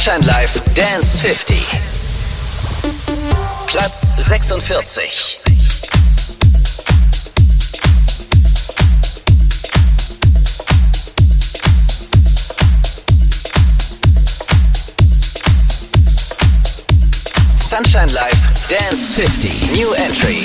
Sunshine Live Dance 50. Platz 46. Sunshine Live Dance 50. New entry.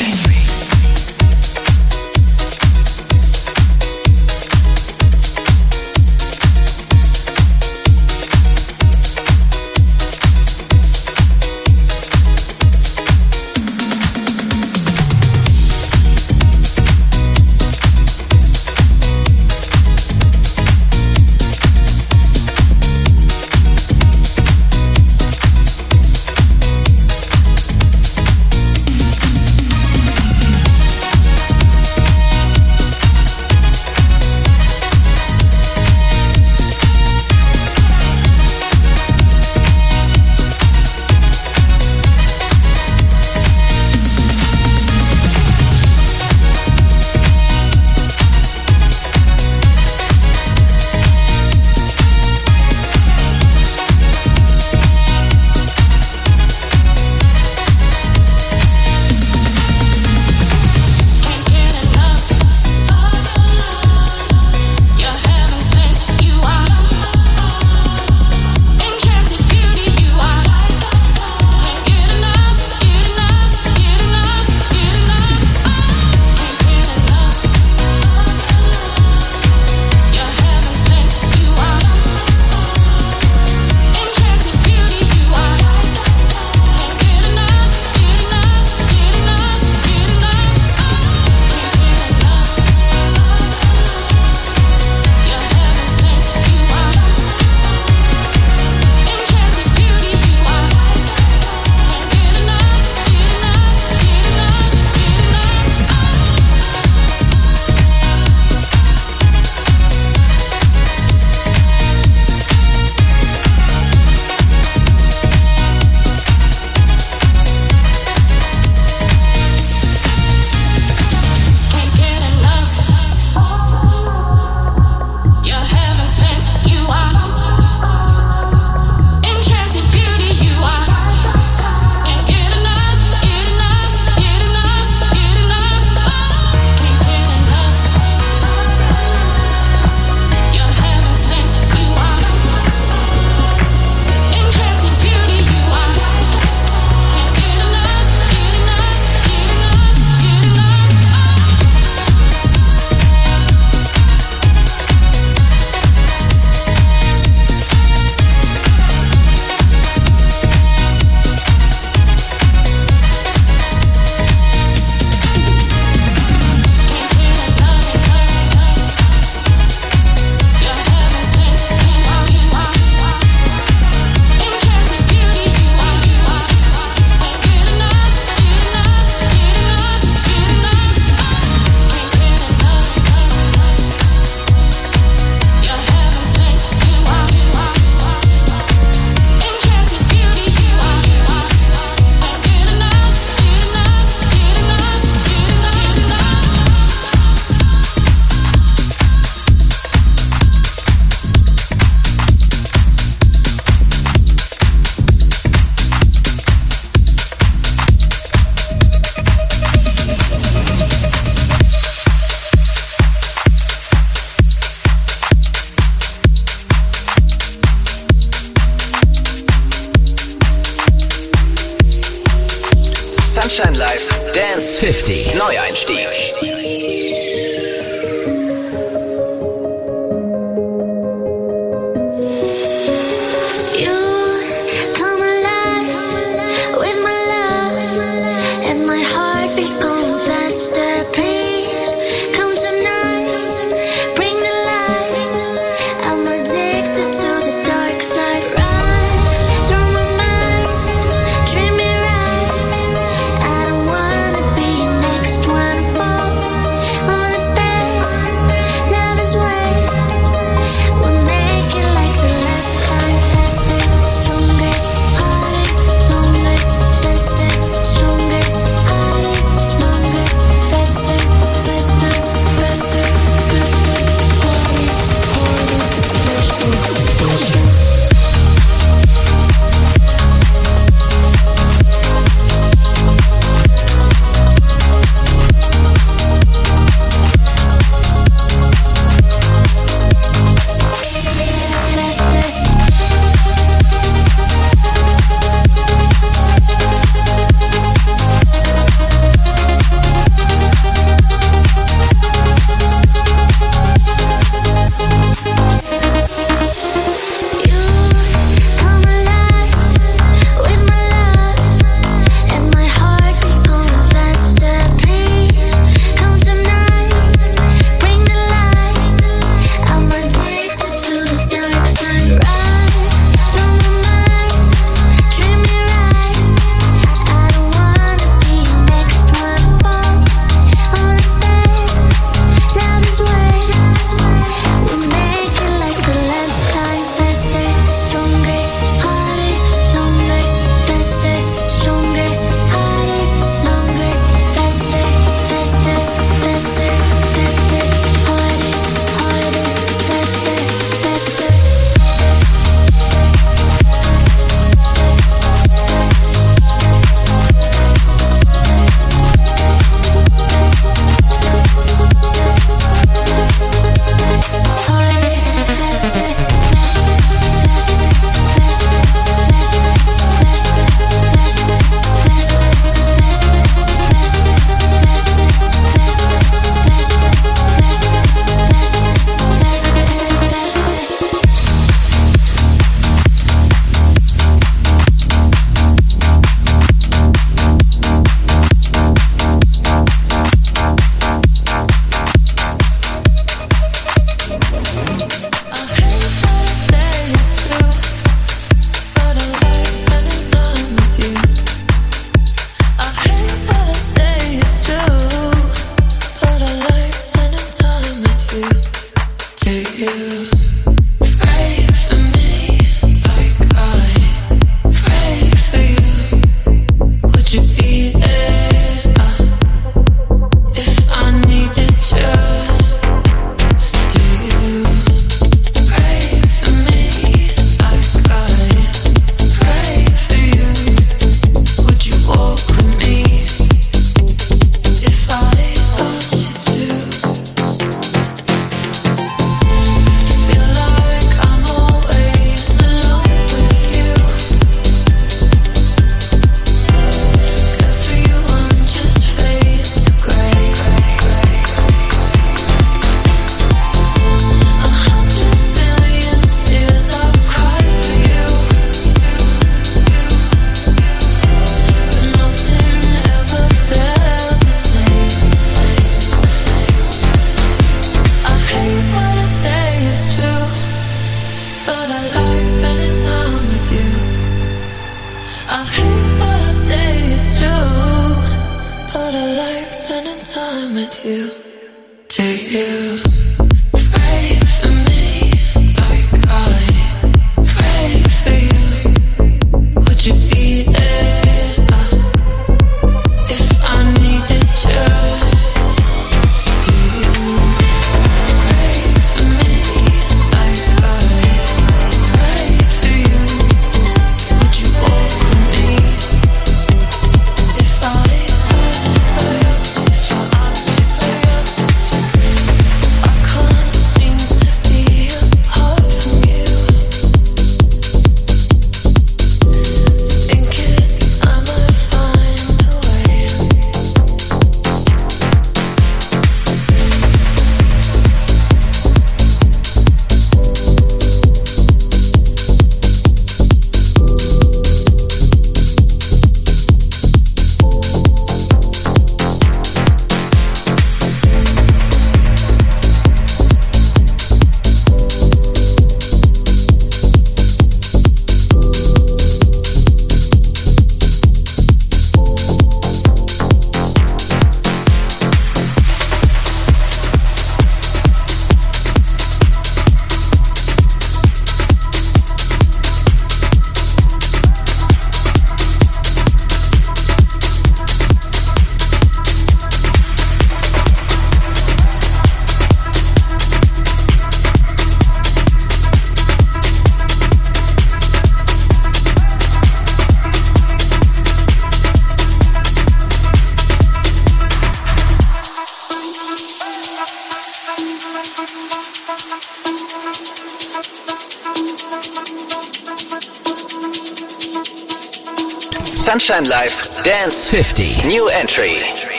Sunshine Live Dance 50 New Entry.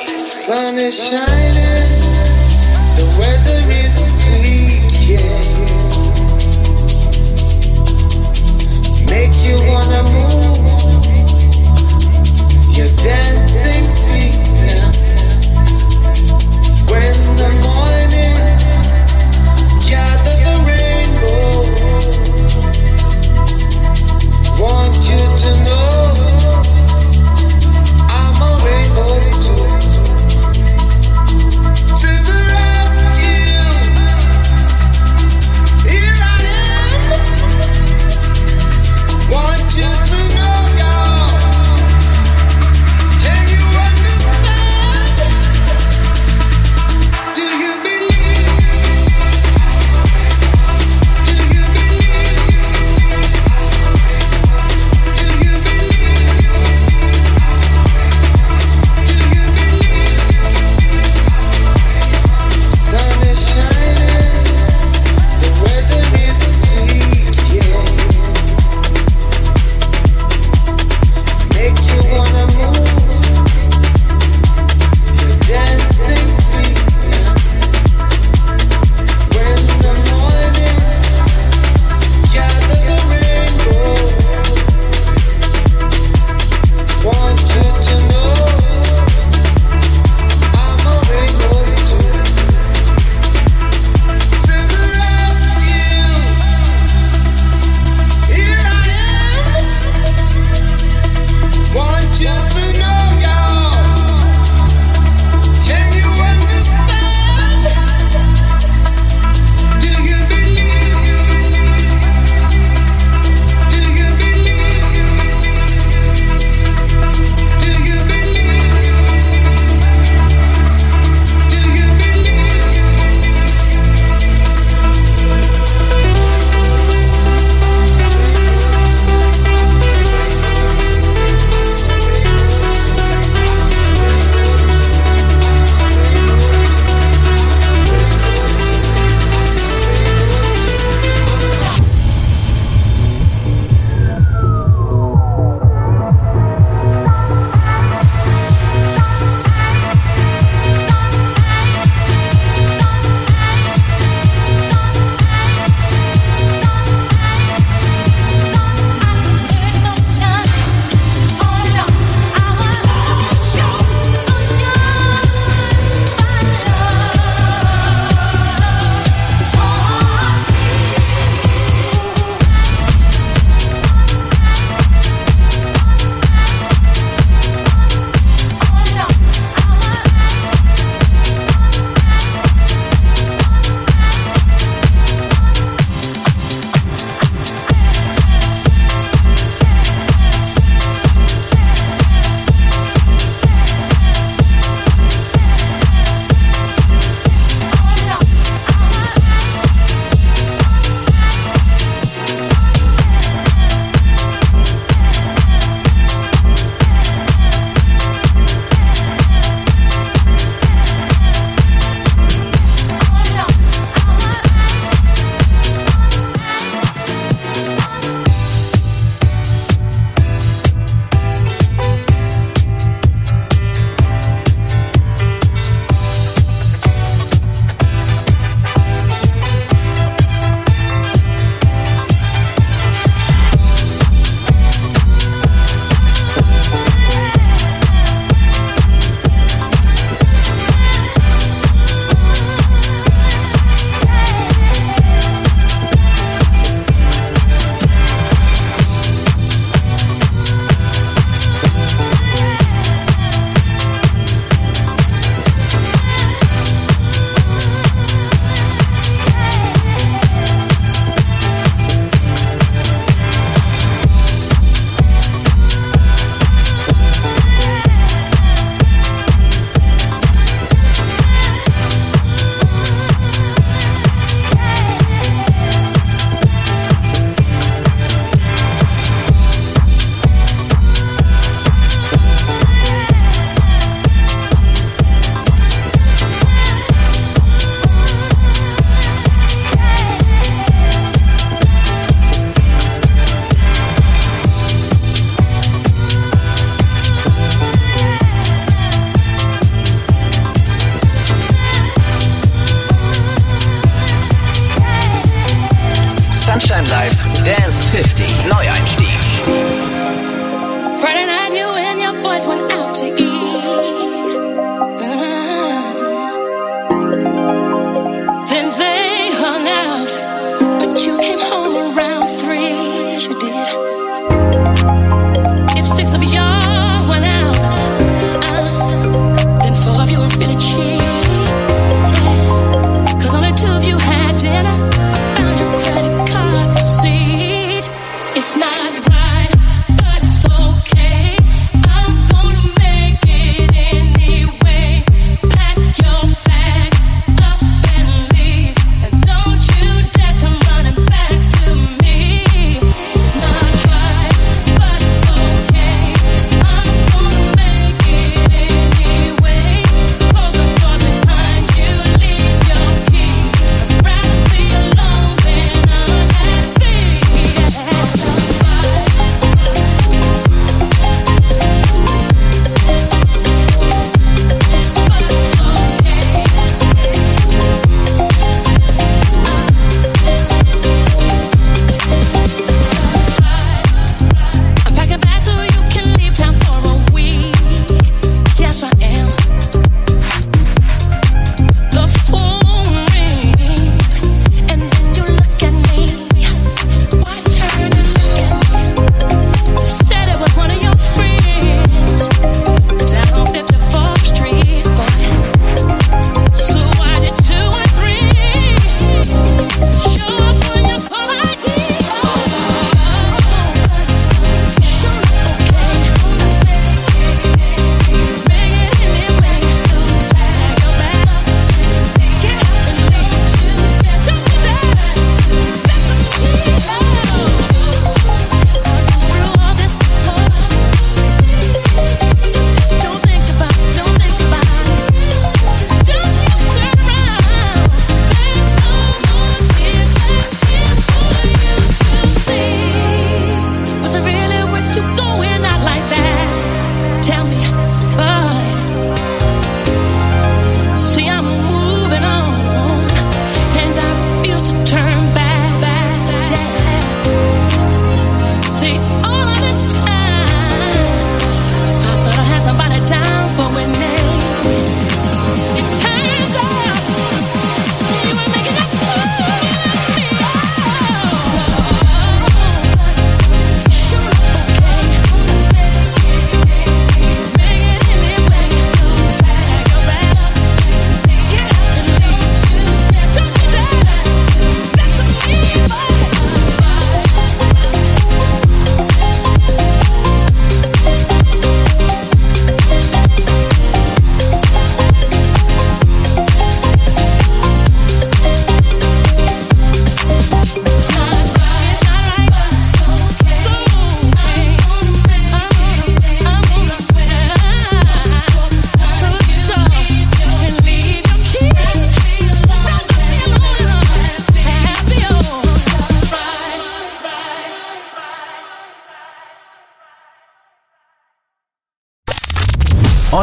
Sun is shining, the weather is sweet, yeah. Make you wanna move your dancing feet now. When the morning gather the rainbow, want you to know I'm a rainbow too.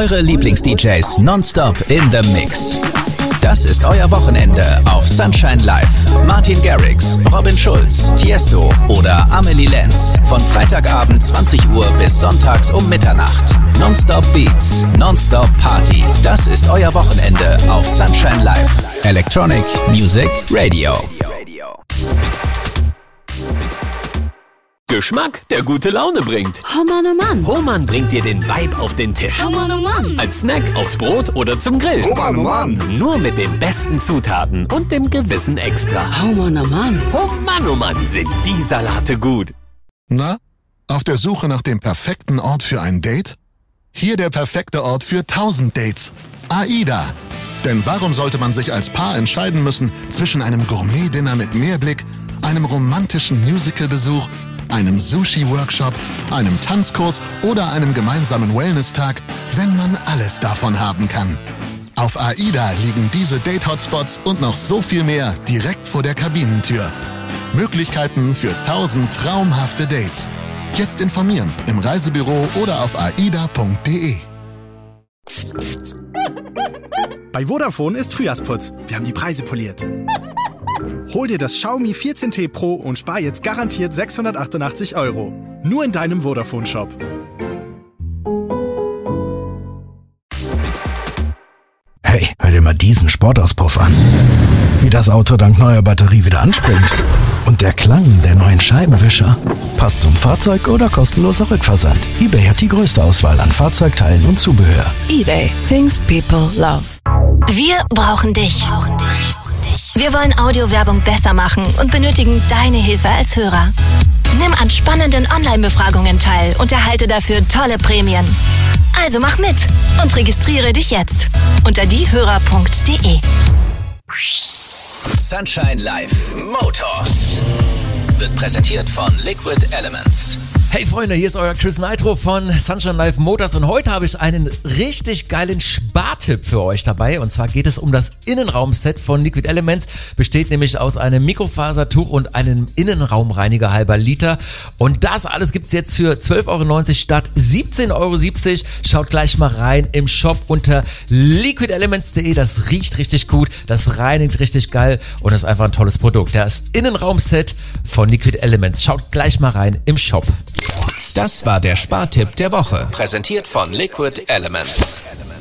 Eure Lieblings-DJs nonstop in the Mix. Das ist euer Wochenende auf Sunshine Live. Martin Garrix, Robin Schulz, Tiesto oder Amelie Lenz. Von Freitagabend 20 Uhr bis sonntags um Mitternacht. Nonstop Beats, Nonstop Party. Das ist euer Wochenende auf Sunshine Live. Electronic Music Radio. Geschmack, der gute Laune bringt. Oh Mann, oh Mann. Hohmann bringt dir den Vibe auf den Tisch. Oh Mann, oh Mann. Als Snack, aufs Brot oder zum Grill. Oh Mann, oh Mann. Nur mit den besten Zutaten und dem gewissen Extra. Oh Mann, Oh Mann, sind die Salate gut. Na, auf der Suche nach dem perfekten Ort für ein Date? Hier der perfekte Ort für 1000 Dates. AIDA. Denn warum sollte man sich als Paar entscheiden müssen zwischen einem Gourmet-Dinner mit Meerblick, einem romantischen Musical-Besuch, einem Sushi-Workshop, einem Tanzkurs oder einem gemeinsamen Wellness-Tag, wenn man alles davon haben kann? Auf AIDA liegen diese Date-Hotspots und noch so viel mehr direkt vor der Kabinentür. Möglichkeiten für 1000 traumhafte Dates. Jetzt informieren im Reisebüro oder auf aida.de. Bei Vodafone ist Frühjahrsputz. Wir haben die Preise poliert. Hol dir das Xiaomi 14T Pro und spar jetzt garantiert 688 €. Nur in deinem Vodafone-Shop. Hey, hör dir mal diesen Sportauspuff an. Wie das Auto dank neuer Batterie wieder anspringt. Und der Klang der neuen Scheibenwischer. Passt zum Fahrzeug oder kostenloser Rückversand. eBay hat die größte Auswahl an Fahrzeugteilen und Zubehör. eBay. Things people love. Wir brauchen dich. Wir wollen Audiowerbung besser machen und benötigen deine Hilfe als Hörer. Nimm an spannenden Online-Befragungen teil und erhalte dafür tolle Prämien. Also mach mit und registriere dich jetzt unter diehörer.de. Sunshine Live Motors wird präsentiert von Liquid Elements. Hey Freunde, hier ist euer Chris Nitro von Sunshine Live Motors und heute habe ich einen richtig geilen Spartipp für euch dabei. Und zwar geht es um das Innenraumset von Liquid Elements. Besteht nämlich aus einem Mikrofasertuch und einem Innenraumreiniger halber Liter. Und das alles gibt es jetzt für 12,90 € statt 17,70 €. Schaut gleich mal rein im Shop unter liquidelements.de. Das riecht richtig gut, das reinigt richtig geil und ist einfach ein tolles Produkt. Das Innenraumset von Liquid Elements. Schaut gleich mal rein im Shop. Das war der Spartipp der Woche, präsentiert von Liquid Elements.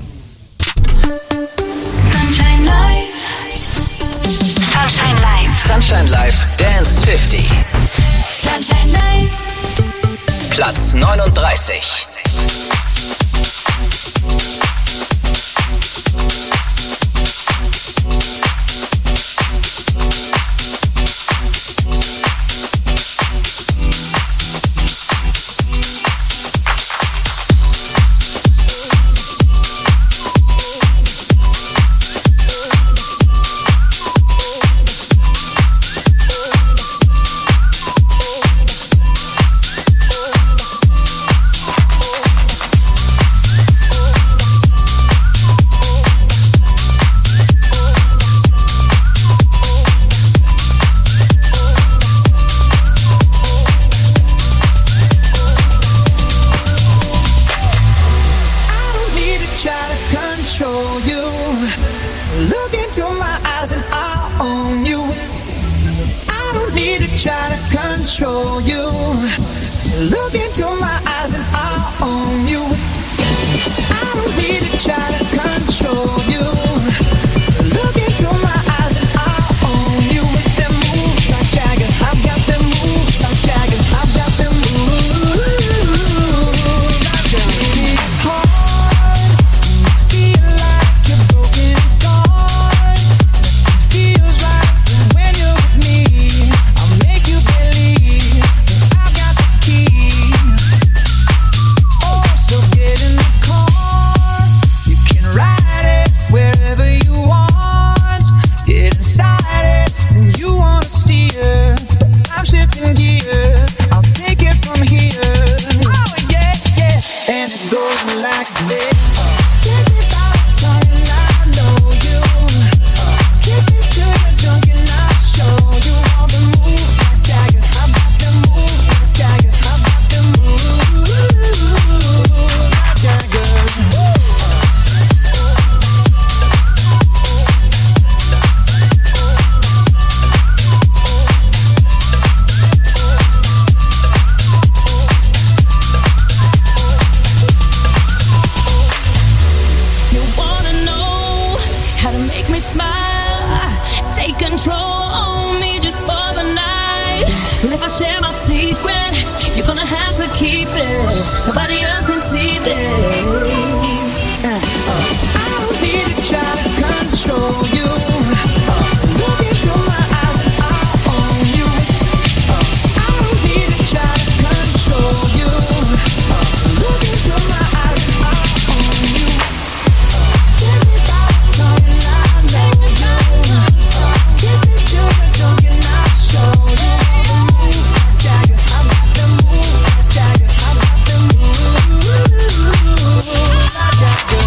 Sunshine Live. Sunshine Live. Sunshine Live Dance 50. Sunshine Live. Platz 39. So if I share my secret, you're gonna have to keep it. Nobody else can see this. I don't need to try to control you. Look into my eyes and I'll own you. I don't need to try to control you. Look into my eyes and I'll own you. Everybody talking, I know you. Kiss the children, don't get not show you. Jagger, I'm about to move. Jagger, I'm about to move. Jagger.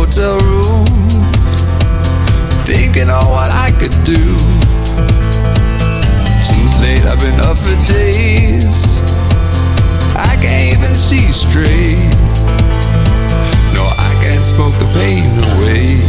hotel room, thinking of what I could do. Too late, I've been up for days, I can't even see straight. No, I can't smoke the pain away.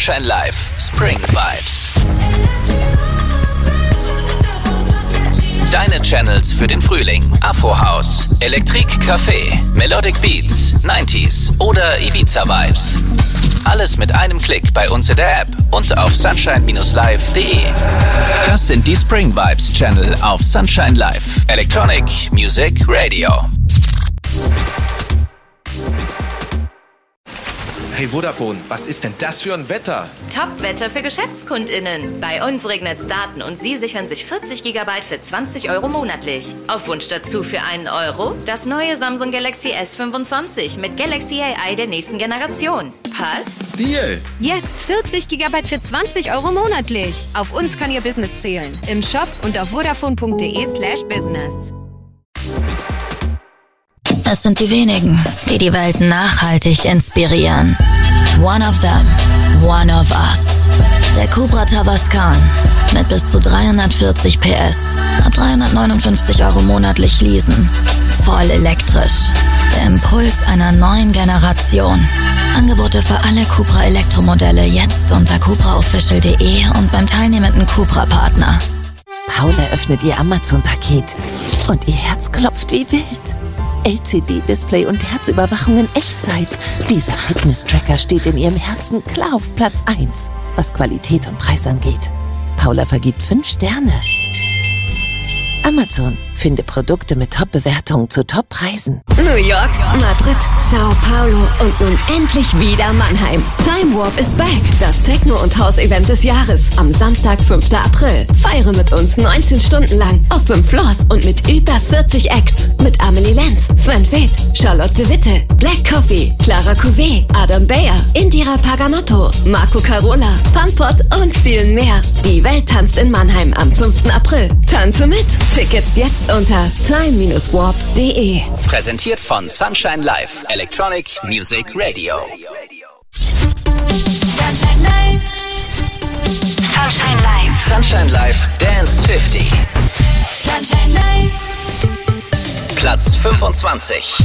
Sunshine Live Spring Vibes. Deine Channels für den Frühling. Afro House, Elektrik Café, Melodic Beats, 90s oder Ibiza Vibes. Alles mit einem Klick bei uns in der App und auf sunshine-live.de. Das sind die Spring Vibes Channel auf Sunshine Live. Electronic Music Radio. Hey Vodafone, was ist denn das für ein Wetter? Top-Wetter für GeschäftskundInnen. Bei uns regnet's Daten und Sie sichern sich 40 GB für 20 € monatlich. Auf Wunsch dazu für einen Euro das neue Samsung Galaxy S25 mit Galaxy AI der nächsten Generation. Passt? Deal! Jetzt 40 GB für 20 € monatlich. Auf uns kann Ihr Business zählen. Im Shop und auf vodafone.de/business. Es sind die wenigen, die die Welt nachhaltig inspirieren. One of them, one of us. Der Cupra Tavascan mit bis zu 340 PS. Ab 359 € monatlich leasen. Voll elektrisch. Der Impuls einer neuen Generation. Angebote für alle Cupra Elektromodelle jetzt unter cupraofficial.de und beim teilnehmenden Cupra-Partner. Paula öffnet ihr Amazon-Paket und ihr Herz klopft wie wild. LCD-Display und Herzüberwachung in Echtzeit. Dieser Fitness-Tracker steht in ihrem Herzen klar auf Platz 1, was Qualität und Preis angeht. Paula vergibt 5 Sterne. Amazon. Finde Produkte mit Top-Bewertungen zu Top-Preisen. New York, Madrid, Sao Paulo und nun endlich wieder Mannheim. Time Warp is back, das Techno- und House-Event des Jahres. Am Samstag, 5. April. Feiere mit uns 19 Stunden lang auf 5 Floors und mit über 40 Acts. Mit Amelie Lenz, Sven Feth, Charlotte Witte, Black Coffee, Clara Couvé, Adam Bayer, Indira Paganotto, Marco Carola, Panpot und vielen mehr. Die Welt tanzt in Mannheim am 5. April. Tanze mit. Tickets jetzt unter time-warp.de. Präsentiert von Sunshine Live, Electronic Music Radio. Sunshine Live. Sunshine Live. Sunshine Live Dance 50. Sunshine Live. Platz 25.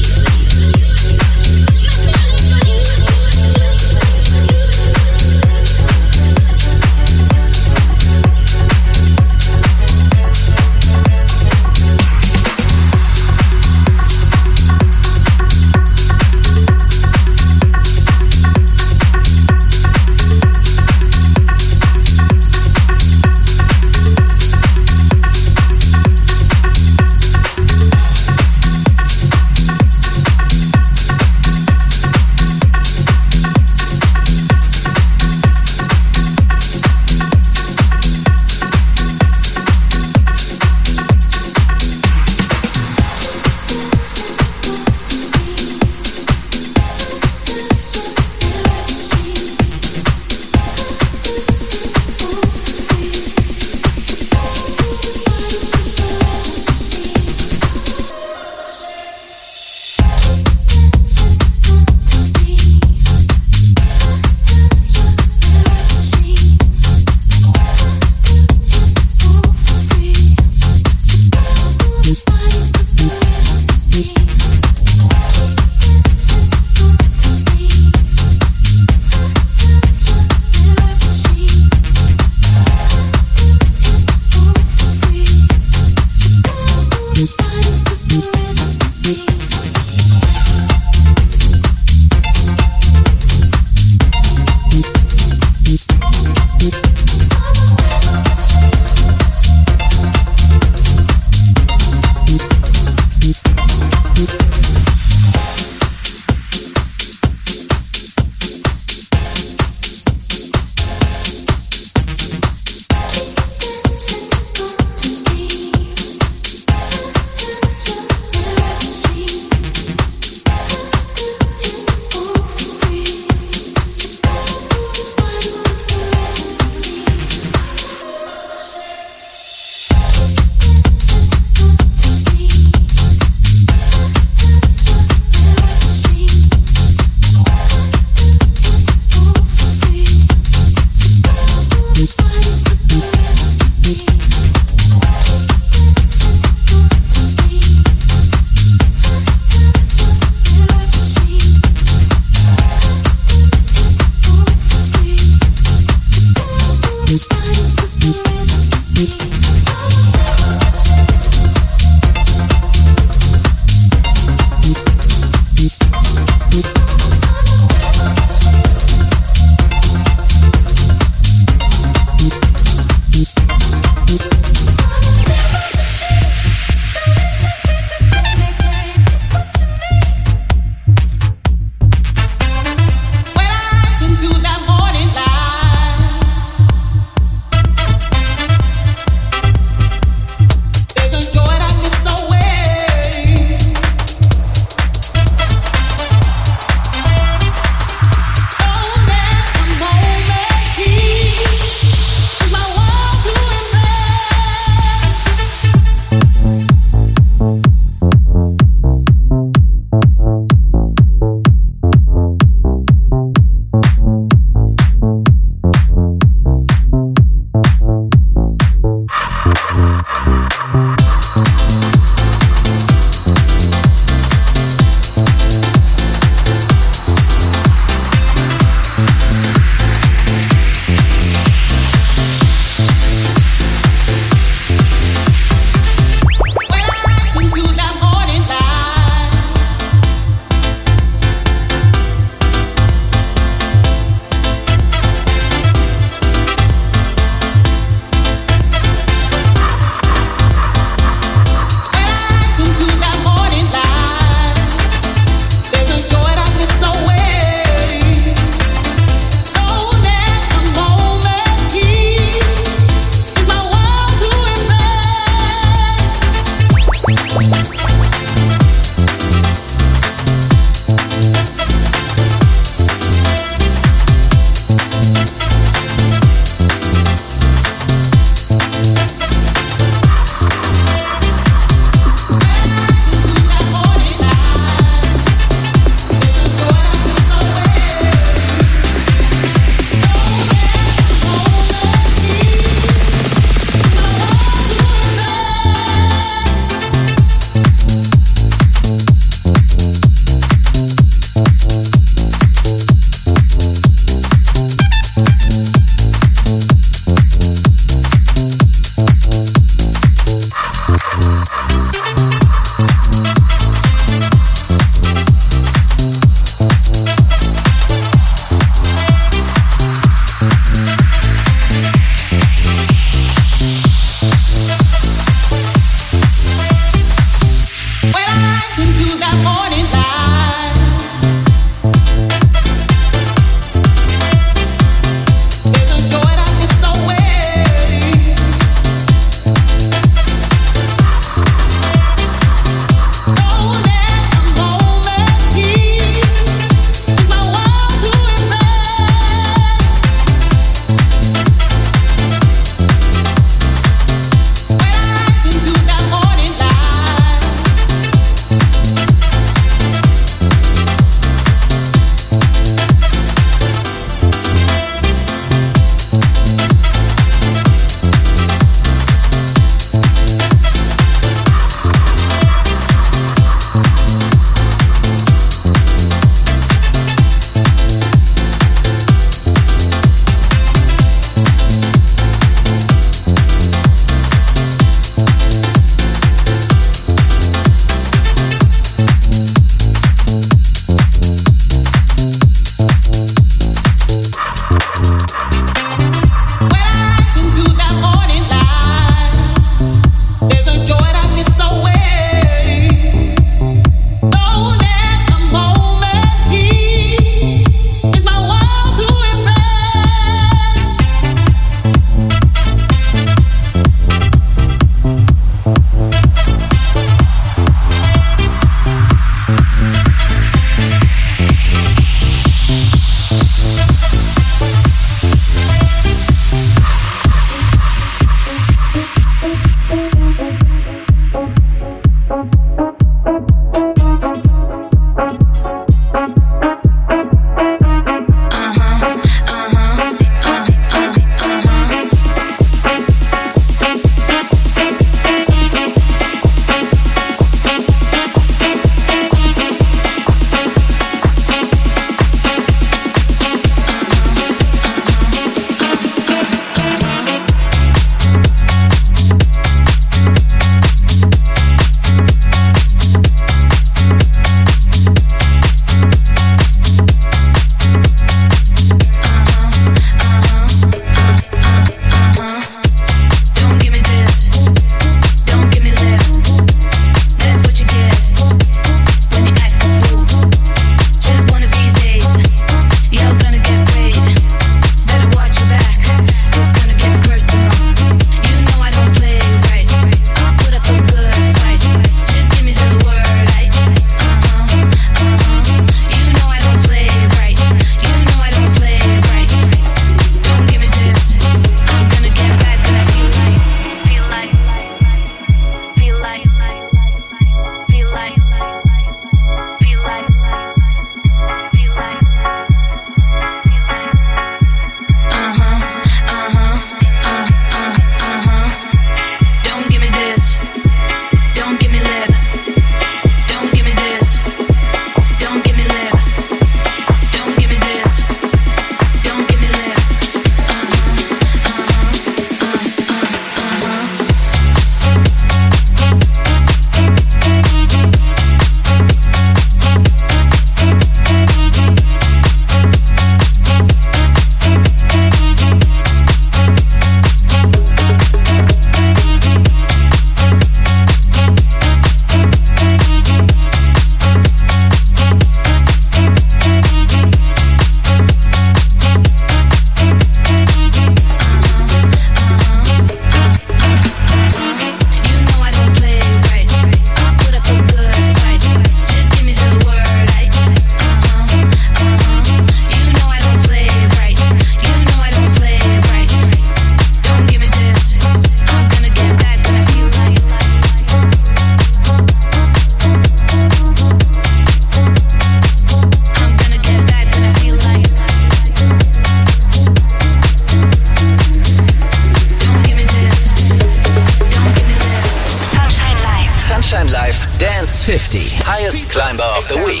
Live. Dance 50. Highest Climber of the Week.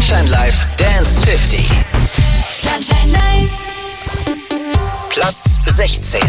Sunshine Live Dance 50. Sunshine Live. Platz 16.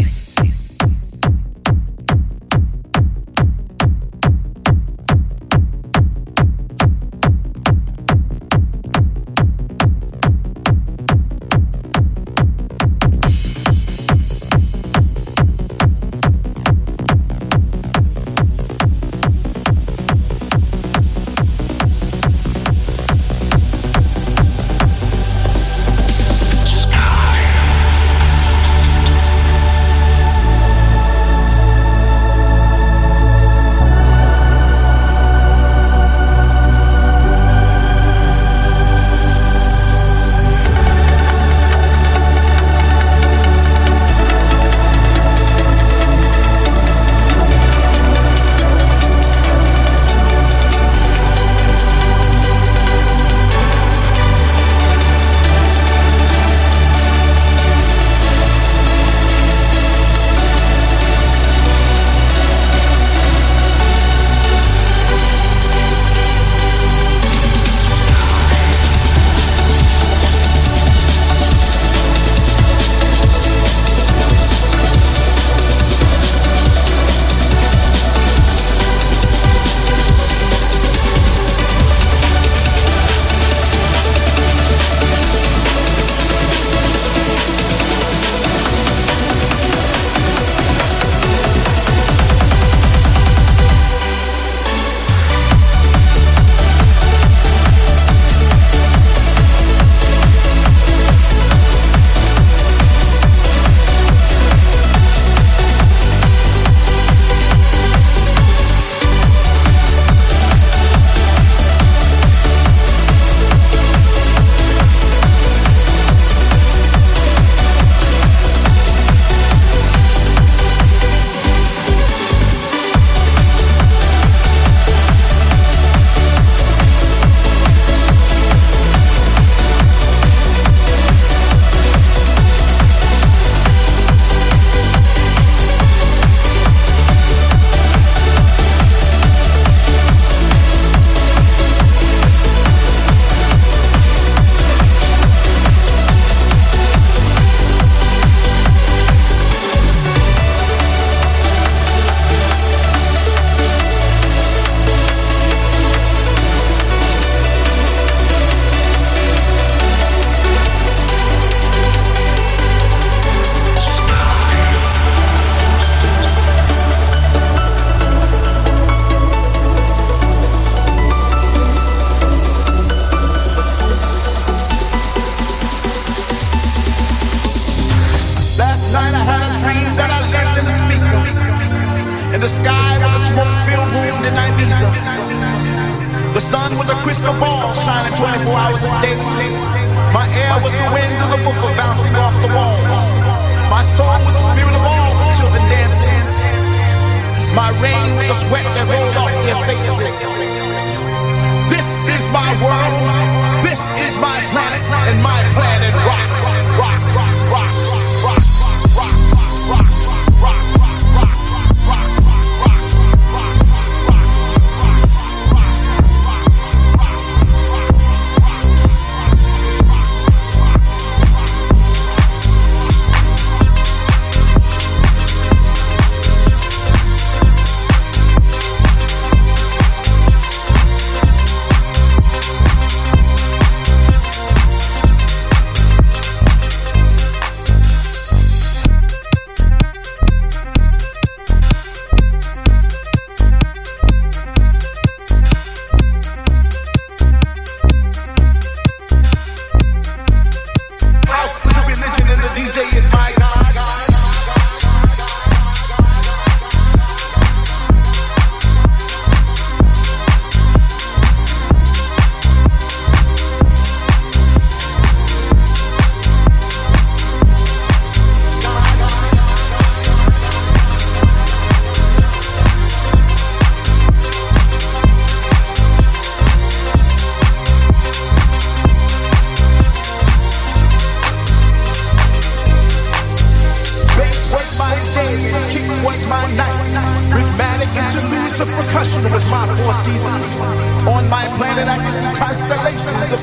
The sky was a smoke-filled room in Ibiza. The sun was a crystal ball shining 24 hours a day. My air was the winds of the booker bouncing off the walls. My song was the spirit of all the children dancing. My rain was the sweat that rolled off their faces. This is my world, this is my planet, and my planet rocks, rocks, rocks, rocks, rocks, rocks, rocks.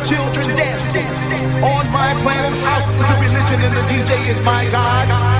children dancing. On my planet, house is a religion and the DJ is my God.